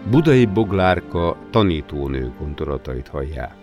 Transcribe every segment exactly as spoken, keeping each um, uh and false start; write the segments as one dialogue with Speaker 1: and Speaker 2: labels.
Speaker 1: Budai Boglárka tanítónő gondolatait hallják.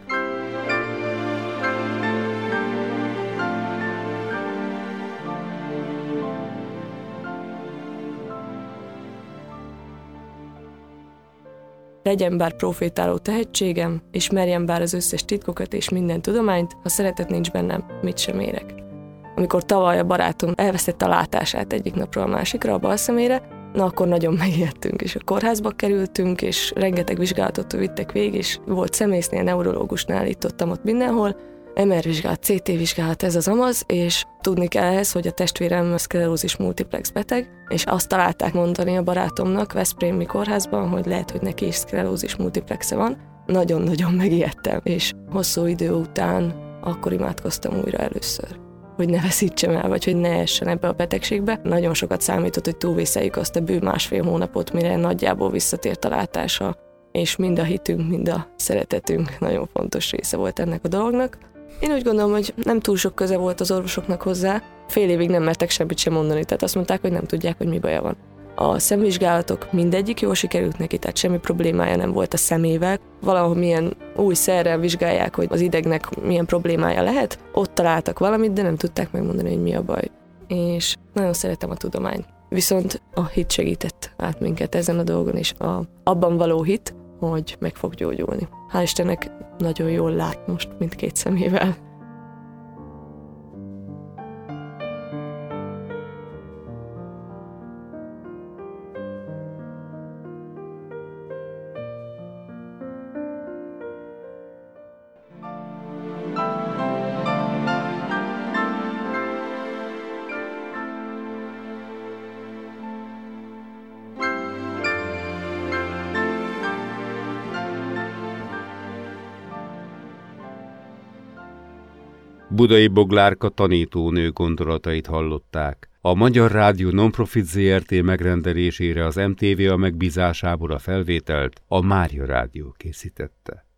Speaker 2: Legyen bár profétáló tehetségem, ismerjem bár az összes titkokat és minden tudományt, ha szeretet nincs bennem, mit sem érek. Amikor tavaly a barátom elvesztette a látását egyik napról a másikra a bal szemére, na akkor nagyon megijedtünk, és a kórházba kerültünk, és rengeteg vizsgálatot vittek végig, és volt szemésznél, neurológusnál állítottam ott mindenhol, em er vizsgálat, cé té vizsgálat, ez az amaz, és tudni kell ehhez, hogy a testvérem szklerózis multiplex beteg, és azt találták mondani a barátomnak Veszprémi kórházban, hogy lehet, hogy neki is szklerózis multiplexe van. Nagyon-nagyon megijedtem, és hosszú idő után akkor imádkoztam újra először, hogy ne veszítsem el, vagy hogy ne essen ebbe a betegségbe. Nagyon sokat számított, hogy túlvészeljük azt a bő másfél hónapot, mire nagyjából visszatért a látása, és mind a hitünk, mind a szeretetünk nagyon fontos része volt ennek a dolognak. Én úgy gondolom, hogy nem túl sok köze volt az orvosoknak hozzá, fél évig nem mertek semmit sem mondani, tehát azt mondták, hogy nem tudják, hogy mi baja van. A szemvizsgálatok mindegyik jól sikerült neki, tehát semmi problémája nem volt a szemével. Valahol milyen új szerrel vizsgálják, hogy az idegnek milyen problémája lehet, ott találtak valamit, de nem tudták megmondani, hogy mi a baj. És nagyon szeretem a tudományt. Viszont a hit segített át minket ezen a dolgon, és a, abban való hit, hogy meg fog gyógyulni. Hál' Istennek nagyon jól lát most mindkét szemével.
Speaker 1: Budai Boglárka tanítónő gondolatait hallották. A Magyar Rádió Nonprofit zé er té megrendelésére az em té vé a megbízásából a felvételt a Mária Rádió készítette.